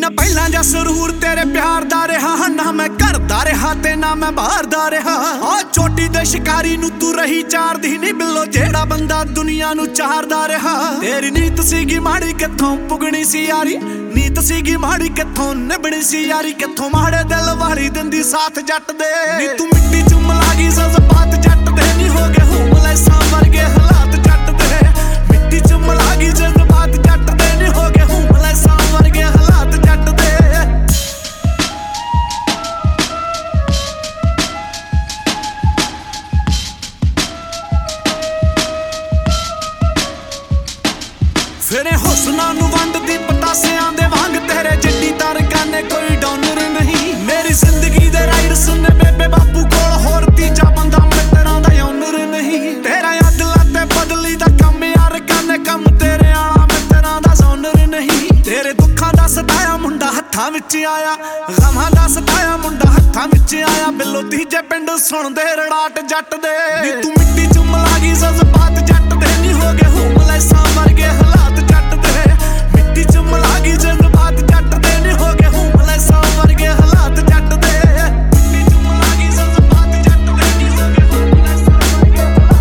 ਮਹੀਨਾ ਪਹਿਲਾਂ ਜਾਂ ਸਰੂਰ ਤੇਰੇ ਪਿਆਰ ਦਾ ਰਿਹਾ, ਨਾ ਮੈਂ ਘਰ ਦਾ ਰਿਹਾ ਤੇ ਨਾ ਮੈਂ ਬਾਹਰ ਦਾ ਰਿਹਾ। ਆ ਚੋਟੀ ਦੇ ਸ਼ਿਕਾਰੀ ਨੂੰ ਤੂੰ ਰਹੀ ਚਾਰਦੀ ਨੀ ਬਿੱਲੋ, ਜਿਹੜਾ ਬੰਦਾ ਦੁਨੀਆ ਨੂੰ ਚਾਰਦਾ ਰਿਹਾ। ਤੇਰੀ ਨੀਤ ਸੀਗੀ ਮਾੜੀ ਕਿੱਥੋਂ ਪੁੱਗਣੀ ਸੀ ਯਾਰੀ, ਨੀਤ ਸੀਗੀ ਮਾੜੀ ਕਿੱਥੋਂ ਨਿਭਣੀ ਸੀ ਯਾਰੀ। ਕਿੱਥੋਂ ਮਾੜੇ ਦਿਲ ਵਾਲੀ ਦਿੰਦੀ ਸਾਥ ਜੱਟ ਦੇ, ਨੀ ਤੂੰ ਮਿੱਟੀ ਚ ਮਿਲਾ ਗਈ ਜਜ਼ਬਾਤ ਜੱਟ ਦੇ। ਨੀ ਹੋ ਗਏ ਹੋਮਲੈਸਾਂ ਵਰਗੇ ਹਾਲਾਤ ਜੱਟ ਦੇ, ਮਿੱਟੀ ਚ ਮਿਲਾ ਗਈ ਜਜ਼ਬਾਤ ਜੱਟ ਦੇ। ਨੀ ਹੋ ਗਏ ਹੋਮਲੈਸਾਂ ਵਰਗੇ ਹਾਲਾਤ ਜੱਟ ਦੇ। ਫਿਰੇ ਹੁਸਨਾਂ ਨੂੰ ਵੰਡਦੀ ਪਤਾਸਿਆਂ ਦੇ ਵਾਂਗ, ਤੇਰੇ ਜਿੱਡੀ ਤਰਕਾਨੇ ਕੋਈ ਡੋਨਰ ਨਹੀਂ। ਮੇਰੀ ਜ਼ਿੰਦਗੀ ਦੇ ਰਾਈਡਰਸ ਨੇ ਬੇਬੇ ਬਾਪੂ ਕੋਲ, ਹੋਰ ਤੀਜਾ ਬੰਦਾ ਮਿੱਤਰਾਂ ਦਾ ਓਨਰ ਨਹੀਂ। ਤੇਰਾ ਅਦਲਾ ਤੇ ਬਦਲੀ ਦਾ ਕੰਮ ਯਾਰ ਕਾਨੇ ਕੰਮ, ਤੇਰੇ ਆਲਾ ਮਿੱਤਰਾਂ ਦਾ ਜ਼ੋਨਰ ਨਹੀਂ। ਤੇਰੇ ਦੁੱਖਾਂ ਦਾ ਸਤਾਇਆ ਮੁੰਡਾ ਹੱਥਾਂ ਵਿੱਚ ਆਇਆ, ਗਮਾਂ ਦਾ ਸਤਾਇਆ ਮੁੰਡਾ ਹੱਥਾਂ ਵਿੱਚ ਆਇਆ। ਬਿੱਲੋ ਤੀਜੇ ਪਿੰਡ ਸੁਣਦੇ ਰੜਾਟ ਜੱਟ ਦੇ, ਨੀ ਤੂੰ ਮਿੱਟੀ ਚ ਮਿਲਾ ਗਈ ਜਜ਼ਬਾਤ ਜੱਟ ਦੇ। ਨੀ ਹੋ ਗਏ ਹੋਮਲੈਸਾਂ ਵਰਗੇ ਹਾਲਾਤ ਜੱਟ ਦੇ, ਮਿੱਟੀ ਚ ਮਿਲਾ ਗਈ ਜਜ਼ਬਾਤ ਜੱਟ ਦੇ। ਨੀ ਹੋ ਗਏ ਹੋਮਲੈਸਾਂ ਵਰਗੇ ਹਾਲਾਤ ਜੱਟ ਦੇ, ਮਿੱਟੀ ਚ ਮਿਲਾ ਗਈ ਜਜ਼ਬਾਤ ਜੱਟ ਦੇ। ਨੀ ਹੋ ਗਏ ਹੋਮਲੈਸਾਂ ਵਰਗੇ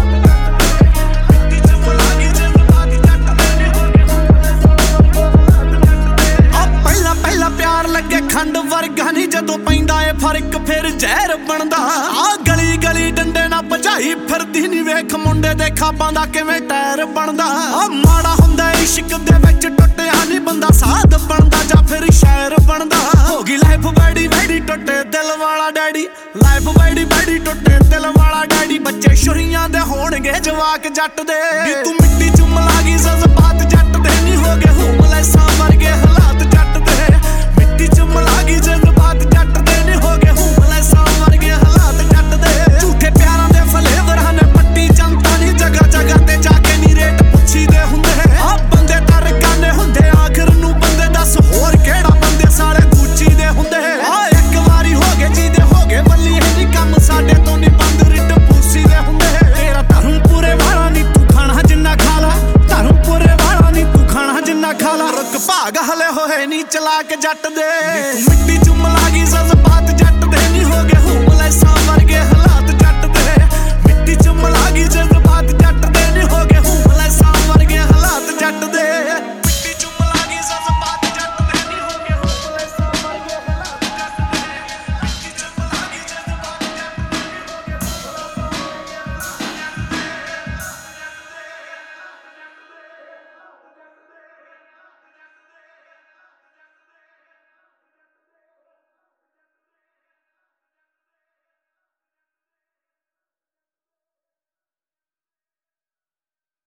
ਹਾਲਾਤ ਜੱਟ ਦੇ, ਮਿੱਟੀ ਚ ਮਿਲਾ ਗਈ ਜਜ਼ਬਾਤ ਜੱਟ ਦੇ। ਨੀ ਹੋ ਗਏ ਹੋਮਲੈਸਾਂ ਵਰਗੇ ਹਾਲਾਤ ਜੱਟ ਦੇ। ਆ ਪਹਿਲਾਂ ਪਹਿਲਾਂ ਪਿਆਰ ਲੱਗੇ ਖੰਡ ਵਰਗਾ ਨੀ, ਜਦੋਂ ਪੈਂਦਾ ਏ ਫਰਕ ਫਿਰ ਜ਼ਹਿਰ ਬਣਦਾ। ਆ ਗਲੀ ਗਲੀ ਡੰਡੇ ਨਾਲ ਭਜਾਈ ਫਿਰਦੀ ਨੀ, ਵੇਖ ਮੁੰਡੇ ਦੇ ਖਾਬਾਂ ਦਾ ਕਿਵੇਂ ਟਾਇਰ ਬਣਦਾ। ਆ ਮਾੜਾ ਹੁੰਦਾ ਇਸ਼ਕ ਦੇ ਵਿੱਚ ਟੁੱਟਿਆ ਨੀ ਬੰਦਾ, ਸਾਧ ਬਣਦਾ ਜਾਂ ਫਿਰ ਸ਼ਾਇਰ ਬਣਦਾ। ਹੋ ਗਈ ਲਾਈਫ ਬੈੜੀ ਬੈੜੀ ਟੁੱਟੇ ਦਿਲ ਵਾਲਾ ਡੈਡੀ, ਲਾਈਫ ਬੈੜੀ ਬੈੜੀ ਟੁੱਟੇ ਦਿਲ ਵਾਲਾ ਡੈਡੀ। ਬੱਚੇ ਛੁਰੀਆਂ ਦੇ ਹੋਣਗੇ ਜਵਾਕ ਜੱਟ ਦੇ, ਨੀ ਤੂੰ ਮਿੱਟੀ ਚ ਮਿਲਾ ਗਈ ਜਜ਼ਬਾਤ ਜੱਟ ਦੇ। ਨੀ ਹੋ ਗਏ ਹੋਮਲੈਸਾਂ ਵਰਗੇ ਹਾਲਾਤ ਜੱਟ ਦੇ, ਮਿੱਟੀ ਚ ਮਿਲਾ ਗਈ ਜਜ਼ਬਾਤ ਜੱਟ ਦੇ। ਨੀ ਹੋ ਗਏ ਹੋਮਲੈਸਾਂ ਵਰਗੇ ਹਾਲਾਤ ਜੱਟ ਦੇ। ਝੂਠੇ ਪਿਆਰਾਂ ਦੇ ਫਲੇਵਰਾਂ ਨੇ ਪੱਟੀ ਜਨਤਾ ਨੀ, ਜਗ੍ਹਾ ਜਗ੍ਹਾ ਤੇ ਜਾ ਕੇ ਨੀ ਰੇਟ ਪੁੱਛੀਦੇ ਹੁੰਦੇ। ਆ ਬੰਦੇ ਤਾਂ ਰਕਾਨੇ ਹੁੰਦੇ, ਆਖਰ ਨੂੰ ਬੰਦੇ ਦੱਸ ਹੋਰ ਕਿਹੜਾ ਬੰਦੇ ਸਾਲੇ ਦੂਜੀ ਦੇ ਹੁੰਦੇ। ਆ ਇੱਕ ਵਾਰੀ ਹੋ ਗਏ ਜੀ ਦੇ ਹੋ ਗਏ ਬੱਲੀ, ਇਹ ਨੀ ਕੰਮ ਸਾਡੇ ਤੋਂ ਨੀ ਬੰਦ ਰਿਟ ਪੂਸੀ ਦੇ ਹੁੰਦੇ। ਤੇਰਾ ਧਰਮਪੁਰੇ ਵਾਲਾ ਨੀ ਤੂੰ ਖਾਣਾ ਜਿੰਨਾ ਖਾ ਲਾ, ਧਰਮਪੁਰੇ ਵਾਲਾ ਨੀ ਤੂੰ ਖਾਣਾ ਜਿੰਨਾ ਖਾ ਲਾ। ਰੁਕ ਭਾਗ ਹਲੇ ਹੋਏ ਨੀ ਚਲਾਕ ਜੱਟ ਦੇ,